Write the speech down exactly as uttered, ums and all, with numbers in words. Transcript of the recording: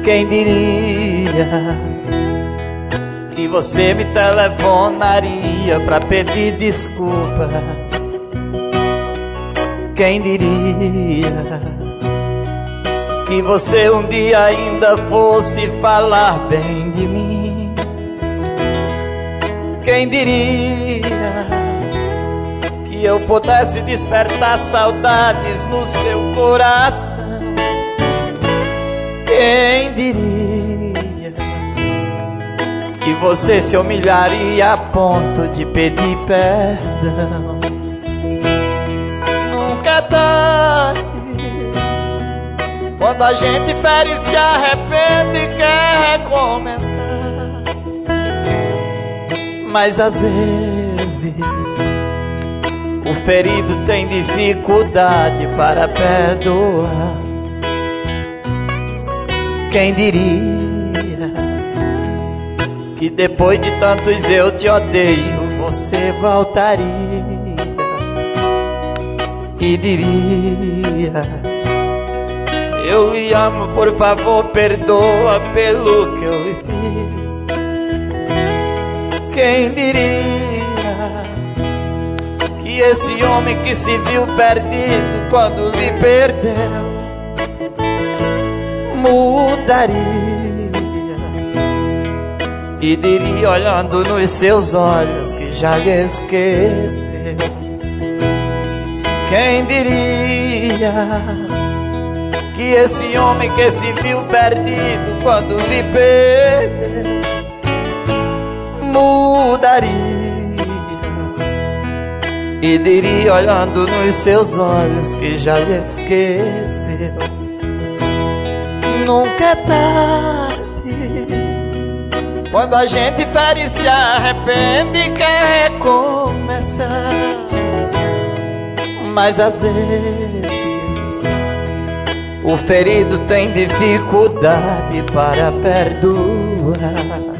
Quem diria que você me telefonaria pra pedir desculpas? Quem diria que você um dia ainda fosse falar bem de mim? Quem diria que eu pudesse despertar saudades no seu coração? Quem diria que você se humilharia a ponto de pedir perdão? Nunca é tarde quando a gente fere, se arrepende e quer recomeçar. Mas às vezes o ferido tem dificuldade para perdoar. Quem diria que depois de tantos eu te odeio, você voltaria e diria: eu lhe amo, por favor, perdoa pelo que eu lhe fiz. Quem diria que esse homem que se viu perdido quando lhe perdeu mudaria e diria, olhando nos seus olhos, que já lhe esqueceu. Quem diria que esse homem que se viu perdido quando lhe perdeu mudaria e diria, olhando nos seus olhos, que já lhe esqueceu. Nunca é tarde quando a gente fere e se arrepende e quer recomeçar. Mas às vezes o ferido tem dificuldade para perdoar.